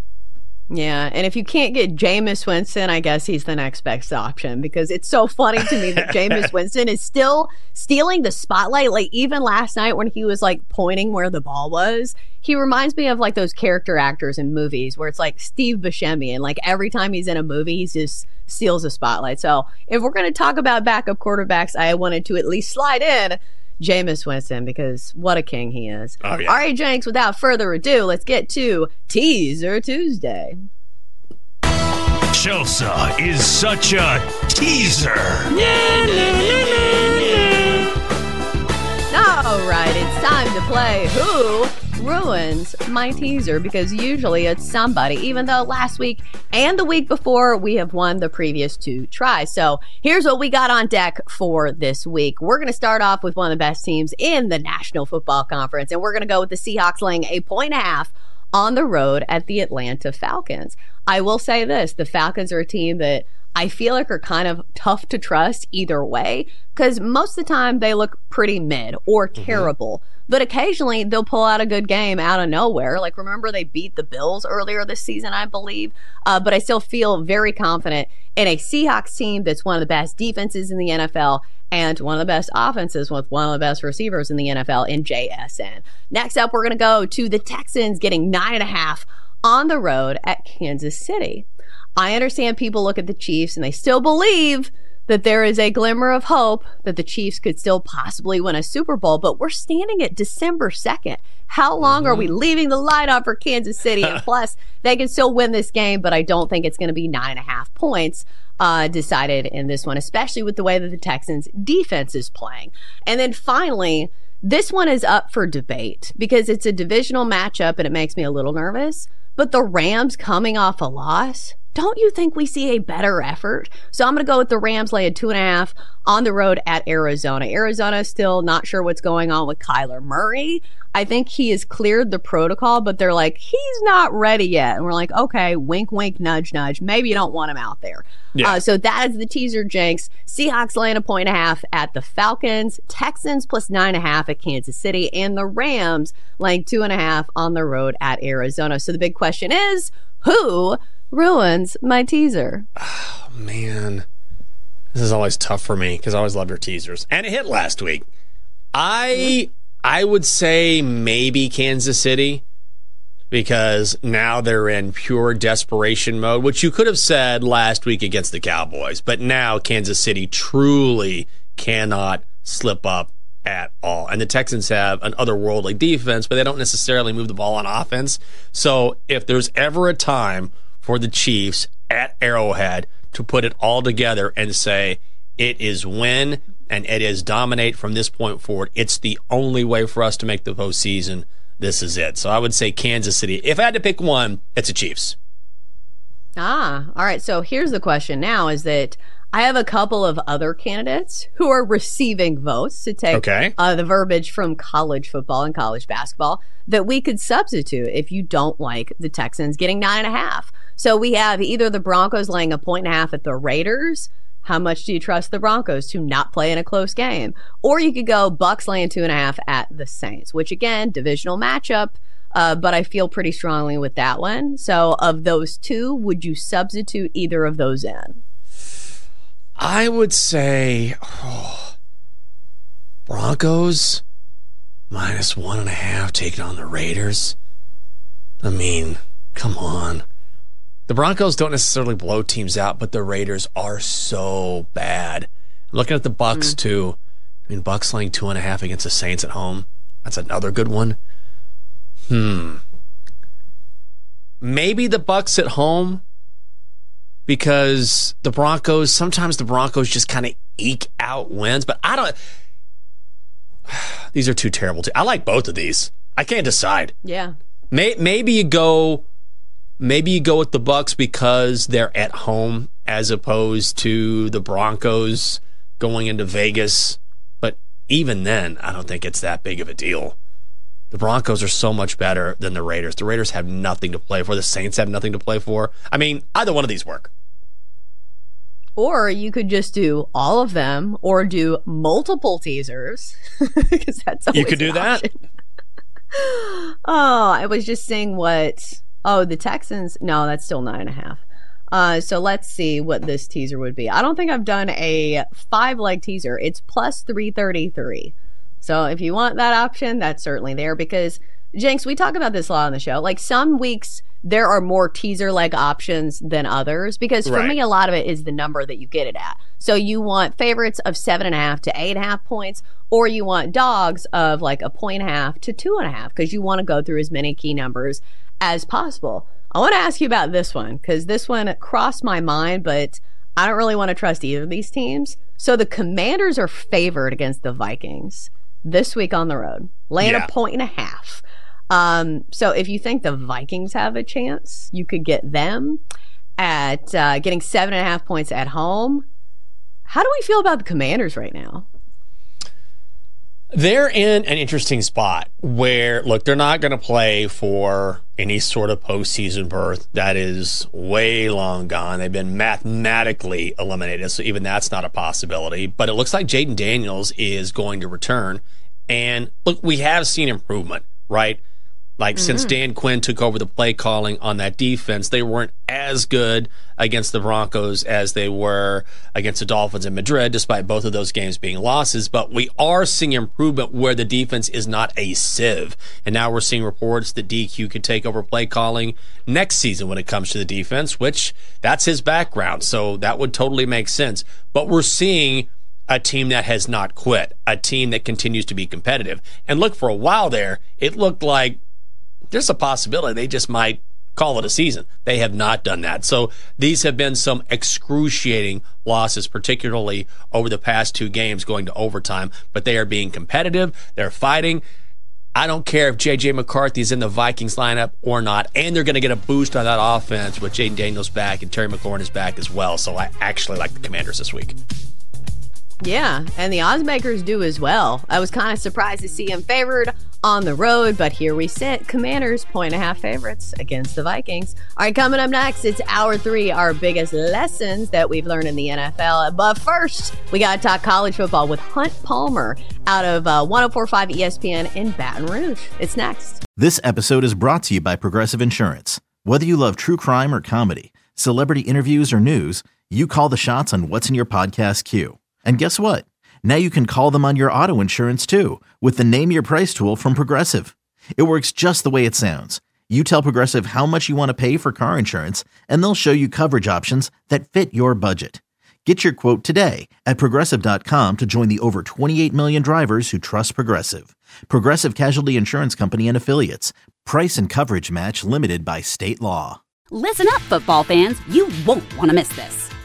S6: Yeah, and if you can't get Jameis Winston, I guess he's the next best option, because it's so funny to me that Jameis Winston is still stealing the spotlight. Like, even last night when he was, like, pointing where the ball was, he reminds me of, like, those character actors in movies where it's like Steve Buscemi, and, like, every time he's in a movie, he just steals the spotlight. So if we're going to talk about backup quarterbacks, I wanted to at least slide in Jameis Winston, because what a king he is. Oh, yeah. All right, Jenks, without further ado, let's get to Teaser Tuesday.
S11: Chelsea is such a teaser.
S6: All right, it's time to play Who Ruins My Teaser, because usually it's somebody, even though last week and the week before we have won the previous two tries. So here's what we got on deck for this week. We're going to start off with one of the best teams in the National Football Conference, and we're going to go with the Seahawks laying a point and a half on the road at the Atlanta Falcons. I will say this, the Falcons are a team that I feel like are kind of tough to trust either way, because most of the time they look pretty mid or terrible. Mm-hmm. But occasionally they'll pull out a good game out of nowhere. Like, remember they beat the Bills earlier this season, I believe. Uh, but I still feel very confident in a Seahawks team that's one of the best defenses in the N F L and one of the best offenses with one of the best receivers in the N F L in J S N. Next up, we're going to go to the Texans getting nine and a half on the road at Kansas City. I understand people look at the Chiefs and they still believe that there is a glimmer of hope that the Chiefs could still possibly win a Super Bowl, but we're standing at December second. How long mm-hmm. are we leaving the light on for Kansas City? And plus, they can still win this game, but I don't think it's going to be nine and a half points uh, decided in this one, especially with the way that the Texans defense is playing. And then finally, this one is up for debate because it's a divisional matchup and it makes me a little nervous, but the Rams coming off a loss, don't you think we see a better effort? So I'm going to go with the Rams lay a two and a half on the road at Arizona. Arizona still not sure what's going on with Kyler Murray. I think he has cleared the protocol, but they're like, he's not ready yet. And we're like, okay, wink, wink, nudge, nudge. Maybe you don't want him out there. Yeah. Uh, so that is the teaser, Jenks. Seahawks laying a point and a half at the Falcons. Texans plus nine and a half at Kansas City. And the Rams laying two and a half on the road at Arizona. So the big question is, who ruins my teaser?
S7: Oh, man. This is always tough for me because I always love your teasers. And it hit last week. I I would say maybe Kansas City because now they're in pure desperation mode, which you could have said last week against the Cowboys. But now Kansas City truly cannot slip up at all. And the Texans have an otherworldly defense, but they don't necessarily move the ball on offense. So if there's ever a time for the Chiefs at Arrowhead to put it all together and say, it is win, and it is dominate from this point forward. It's the only way for us to make the postseason. This is it. So I would say Kansas City. If I had to pick one, it's the Chiefs.
S6: Ah, all right. So here's the question now is that I have a couple of other candidates who are receiving votes to take
S7: okay.
S6: uh, the verbiage from college football and college basketball that we could substitute if you don't like the Texans getting nine and a half. So we have either the Broncos laying a point and a half at the Raiders. How much do you trust the Broncos to not play in a close game? Or you could go Bucks laying two and a half at the Saints, which again, divisional matchup. Uh, but I feel pretty strongly with that one. So of those two, would you substitute either of those in?
S7: I would say oh, Broncos minus one and a half taking on the Raiders. I mean, come on. The Broncos don't necessarily blow teams out, but the Raiders are so bad. I'm looking at the Bucks mm. too. I mean, Bucks laying two and a half against the Saints at home. That's another good one. Hmm. Maybe the Bucks at home. Because the Broncos, sometimes the Broncos just kind of eke out wins. But I don't... These are two terrible teams. I like both of these. I can't decide.
S6: Yeah.
S7: May, maybe you go... Maybe you go with the Bucks because they're at home as opposed to the Broncos going into Vegas. But even then, I don't think it's that big of a deal. The Broncos are so much better than the Raiders. The Raiders have nothing to play for. The Saints have nothing to play for. I mean, either one of these work.
S6: Or you could just do all of them or do multiple teasers. Because that's always
S7: You could do that?
S6: Oh, I was just seeing what... Oh, the Texans... No, that's still nine and a half. Uh, so let's see what this teaser would be. I don't think I've done a five-leg teaser. It's plus three thirty-three. So if you want that option, that's certainly there because, Jenks, we talk about this a lot on the show. Like some weeks, there are more teaser leg options than others because for
S7: right.
S6: me, a lot of it is the number that you get it at. So you want favorites of seven and a half to eight and a half points, or you want dogs of like a point and a half to two and a half because you want to go through as many key numbers as possible. I want to ask you about this one because this one crossed my mind, but I don't really want to trust either of these teams. So the Commanders are favored against the Vikings this week on the road, laying
S7: yeah.
S6: a point and a half. Um, so if you think the Vikings have a chance, you could get them at uh, getting seven and a half points at home. How do we feel about the Commanders right now?
S7: They're in an interesting spot where, look, they're not going to play for any sort of postseason berth. That is way long gone. They've been mathematically eliminated, so even that's not a possibility. But it looks like Jaden Daniels is going to return. And, look, we have seen improvement, right? Like, mm-hmm. since Dan Quinn took over the play calling on that defense, they weren't as good against the Broncos as they were against the Dolphins in Madrid, despite both of those games being losses. But we are seeing improvement where the defense is not a sieve. And now we're seeing reports that D Q could take over play calling next season when it comes to the defense, which that's his background. So that would totally make sense. But we're seeing a team that has not quit, a team that continues to be competitive. And look, for a while there, it looked like there's a possibility they just might call it a season. They have not done that. So these have been some excruciating losses, particularly over the past two games going to overtime. But they are being competitive. They're fighting. I don't care if J J McCarthy's in the Vikings lineup or not. And they're going to get a boost on that offense with Jaden Daniels back and Terry McLaurin is back as well. So I actually like the Commanders this week.
S6: Yeah, and the oddsmakers do as well. I was kind of surprised to see him favored on the road, but here we sit. Commanders, point and a half favorites against the Vikings. All right, coming up next, it's hour three, our biggest lessons that we've learned in the N F L. But first, we got to talk college football with Hunt Palmer out of uh, one oh four point five E S P N in Baton Rouge. It's next.
S1: This episode is brought to you by Progressive Insurance. Whether you love true crime or comedy, celebrity interviews or news, you call the shots on what's in your podcast queue. And guess what? Now you can call them on your auto insurance too with the Name Your Price tool from Progressive. It works just the way it sounds. You tell Progressive how much you want to pay for car insurance, and they'll show you coverage options that fit your budget. Get your quote today at Progressive dot com to join the over twenty-eight million drivers who trust Progressive. Progressive Casualty Insurance Company and Affiliates. Price and coverage match limited by state law.
S2: Listen up, football fans. You won't want to miss this.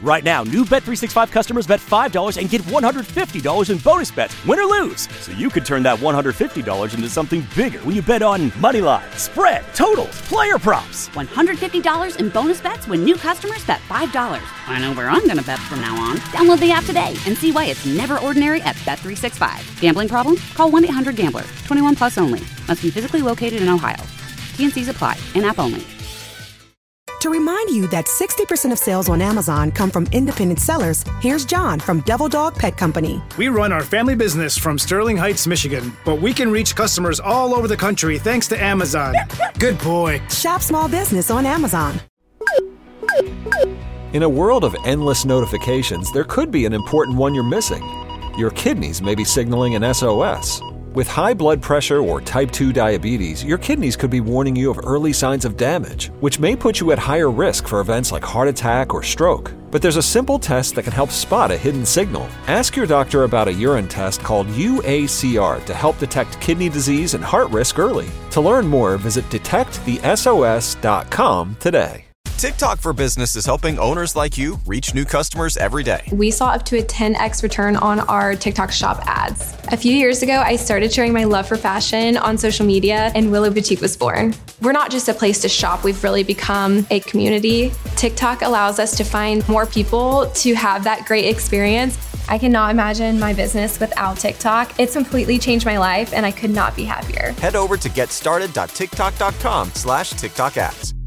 S3: Right now, new Bet three sixty-five customers bet five dollars and get one hundred fifty dollars in bonus bets, win or lose. So you could turn that one hundred fifty dollars into something bigger when you bet on money line, spread, totals, player props.
S2: one hundred fifty dollars in bonus bets when new customers bet five dollars. I know where I'm going to bet from now on. Download the app today and see why it's never ordinary at Bet three sixty-five. Gambling problem? Call one eight hundred gambler. twenty-one plus only. Must be physically located in Ohio. T N Cs apply. In-app only.
S4: To remind you that sixty percent of sales on Amazon come from independent sellers, here's John from Devil Dog Pet Company.
S5: We run our family business from Sterling Heights, Michigan, but we can reach customers all over the country thanks to Amazon. Good boy.
S4: Shop small business on Amazon.
S12: In a world of endless notifications, there could be an important one you're missing. Your kidneys may be signaling an S O S. With high blood pressure or type two diabetes, your kidneys could be warning you of early signs of damage, which may put you at higher risk for events like heart attack or stroke. But there's a simple test that can help spot a hidden signal. Ask your doctor about a urine test called U A C R to help detect kidney disease and heart risk early. To learn more, visit detect the S O S dot com today.
S13: TikTok for Business is helping owners like you reach new customers every day.
S14: We saw up to a ten x return on our TikTok shop ads. A few years ago, I started sharing my love for fashion on social media, and Willow Boutique was born. We're not just a place to shop, we've really become a community. TikTok allows us to find more people to have that great experience.
S15: I cannot imagine my business without TikTok. It's completely changed my life, and I could not be happier.
S13: Head over to getstarted dot tiktok dot com slash TikTok ads.